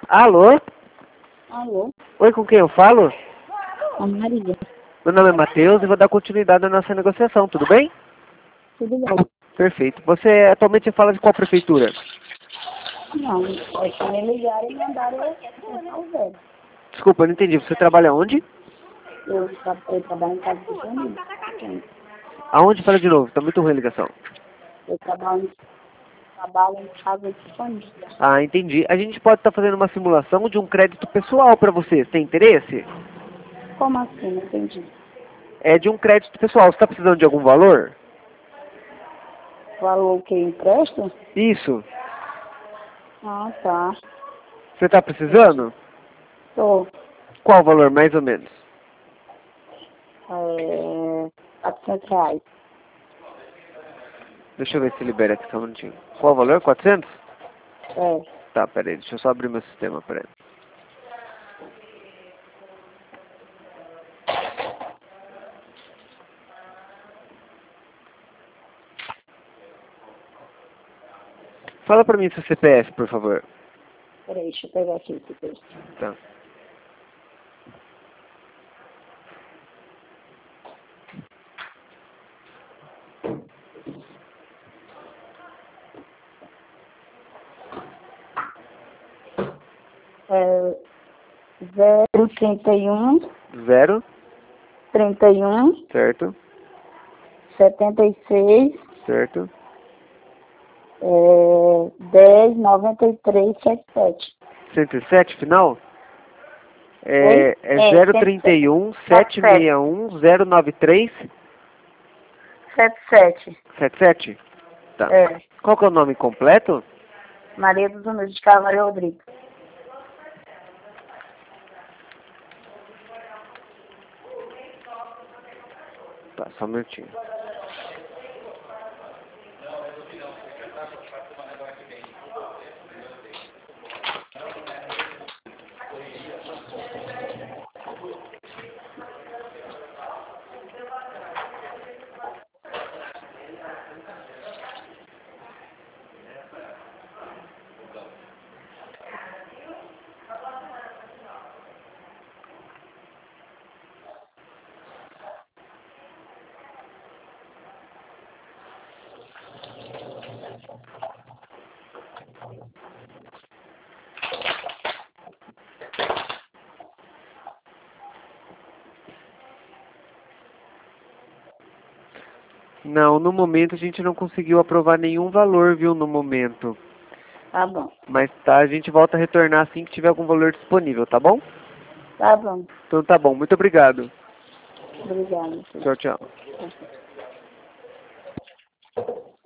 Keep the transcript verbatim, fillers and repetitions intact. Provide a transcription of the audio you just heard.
Alô? Alô? Oi, com quem eu falo? A Maria. Meu nome é Matheus e vou dar continuidade à nossa negociação, tudo bem? Tudo bem? Perfeito. Você atualmente fala de qual prefeitura? Não, é que me ligaram e mandaram eu pensar o velho. Desculpa, eu não entendi. Você trabalha onde? Eu, tra eu trabalho em casa de família. Aonde? Fala de novo, tá muito ruim a ligação. Eu trabalho, trabalho em casa de família. Ah, entendi. A gente pode estar fazendo uma simulação de um crédito pessoal para você. Você tem interesse? Como assim? Não entendi. É de um crédito pessoal. Você está precisando de algum valor? Valor que eu empresto? Isso. Ah, tá. Você está precisando? Tô. Qual o valor, mais ou menos? É, quatrocentos reais. Deixa eu ver se libera aqui só um minutinho. Qual o valor? quatrocentos? É. Tá, peraí. Deixa eu só abrir meu sistema, peraí. Fala pra mim seu C P F, por favor. Peraí, deixa eu pegar aqui esse texto. Tá. É zero trinta e um, Zero, trinta e um, certo, setenta e seis, certo. é, dez, noventa e três, setenta e sete. cento e sete, final? Oi? É, é É, zero trinta e um, sete sete seis um, zero nove três, sete sete. sete sete? Tá. É. Qual que é o nome completo? Maria dos Unidos de Carvalho Rodrigues. Tá, só um minutinho. Não, no momento a gente não conseguiu aprovar nenhum valor, viu, no momento. Tá bom. Mas tá, a gente volta a retornar assim que tiver algum valor disponível, tá bom? Tá bom. Então tá bom, muito obrigado. Obrigada. Tchau, tchau.